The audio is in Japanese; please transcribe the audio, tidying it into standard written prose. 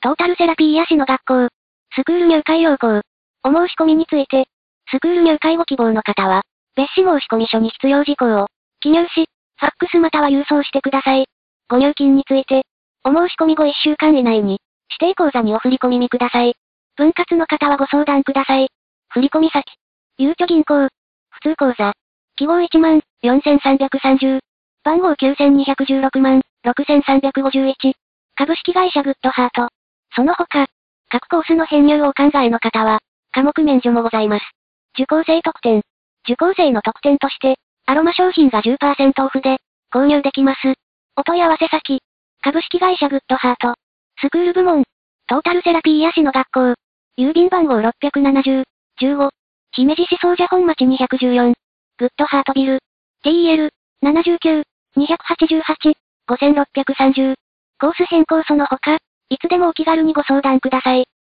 トータルセラピー癒しの学校。スクール入会要項。お申し込みについて。スクール入会ご希望の方は、別紙申込書に必要事項を、記入し、ファックスまたは郵送してください。ご入金について、お申し込み後1週間以内に、指定口座にお振り込みください。分割の方はご相談ください。振込先。ゆうちょ銀行。普通口座。記号14330。番号92166351。株式会社グッドハート。その他、各コースの編入をお考えの方は、科目免除もございます。受講生特典。受講生の特典として、アロマ商品が 10% オフで、購入できます。お問い合わせ先。株式会社グッドハート。スクール部門。トータルセラピー癒しの学校。郵便番号670、15。姫路市総社本町214。グッドハートビル。TEL、79、288、5630。コース変更その他、いつでもお気軽にご相談ください。